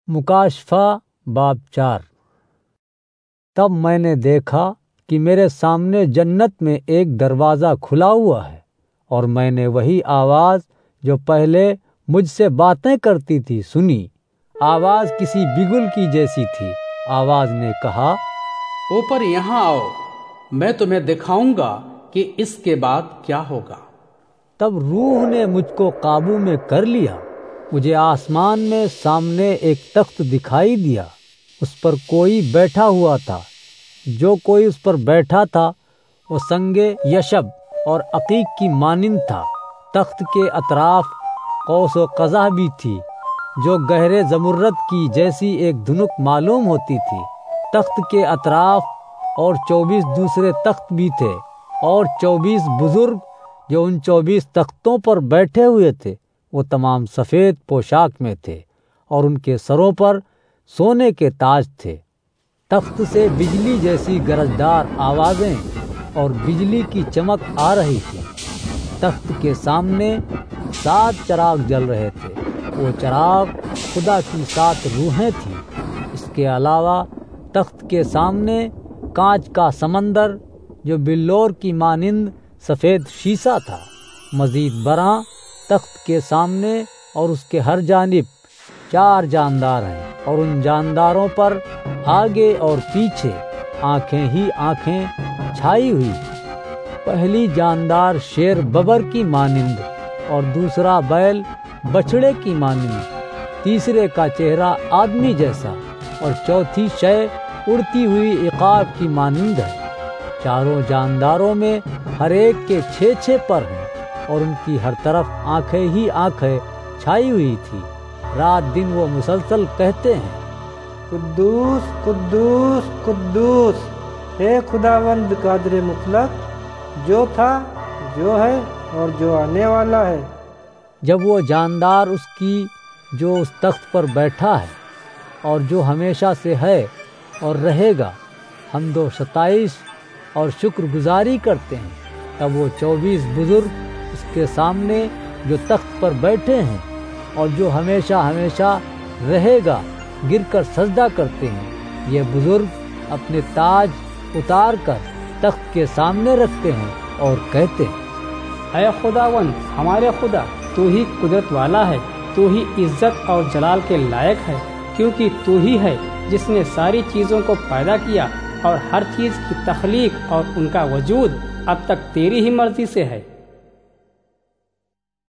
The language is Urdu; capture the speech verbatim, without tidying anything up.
مکاشفہ باب چار۔ تب میں نے دیکھا کہ میرے سامنے جنت میں ایک دروازہ کھلا ہوا ہے، اور میں نے وہی آواز جو پہلے مجھ سے باتیں کرتی تھی سنی۔ آواز کسی بگل کی جیسی تھی۔ آواز نے کہا، اوپر یہاں آؤ، میں تمہیں دکھاؤں گا کہ اس کے بعد کیا ہوگا۔ تب روح نے مجھ کو قابو میں کر لیا۔ مجھے آسمان میں سامنے ایک تخت دکھائی دیا، اس پر کوئی بیٹھا ہوا تھا۔ جو کوئی اس پر بیٹھا تھا وہ سنگ یشب اور عقیق کی مانند تھا۔ تخت کے اطراف قوس و قزح بھی تھی، جو گہرے زمرد کی جیسی ایک دھنک معلوم ہوتی تھی۔ تخت کے اطراف اور چوبیس دوسرے تخت بھی تھے، اور چوبیس بزرگ جو ان چوبیس تختوں پر بیٹھے ہوئے تھے وہ تمام سفید پوشاک میں تھے، اور ان کے سروں پر سونے کے تاج تھے۔ تخت سے بجلی جیسی گرجدار آوازیں اور بجلی کی چمک آ رہی تھی۔ تخت کے سامنے سات چراغ جل رہے تھے۔ وہ چراغ خدا کی سات روحیں تھیں۔ اس کے علاوہ تخت کے سامنے کانچ کا سمندر جو بلور کی مانند سفید شیشہ تھا۔ مزید برآں تخت کے سامنے اور اس کے ہر جانب چار جاندار ہیں، اور ان جانداروں پر آگے اور پیچھے آنکھیں ہی آنکھیں چھائی ہوئی ہیں۔ پہلی جاندار شیر ببر کی مانند، اور دوسرا بیل بچھڑے کی مانند، تیسرے کا چہرہ آدمی جیسا، اور چوتھی شے اڑتی ہوئی عقاب کی مانند ہے۔ چاروں جانداروں میں ہر ایک کے چھ چھ پر ہیں، اور ان کی ہر طرف آنکھیں ہی آنکھیں چھائی ہوئی تھی۔ رات دن وہ مسلسل کہتے ہیں، قدوس قدوس قدوس اے خداوند قادر مطلق، جو تھا، جو ہے اور جو آنے والا ہے۔ جب وہ جاندار اس کی جو اس تخت پر بیٹھا ہے اور جو ہمیشہ سے ہے اور رہے گا حمد و ستائش اور شکر گزاری کرتے ہیں، تب وہ چوبیس بزرگ اس کے سامنے جو تخت پر بیٹھے ہیں اور جو ہمیشہ ہمیشہ رہے گا گر کر سجدہ کرتے ہیں۔ یہ بزرگ اپنے تاج اتار کر تخت کے سامنے رکھتے ہیں اور کہتے ہیں، اے خداوند ہمارے خدا، تو ہی قدرت والا ہے، تو ہی عزت اور جلال کے لائق ہے، کیونکہ تو ہی ہے جس نے ساری چیزوں کو پیدا کیا، اور ہر چیز کی تخلیق اور ان کا وجود اب تک تیری ہی مرضی سے ہے۔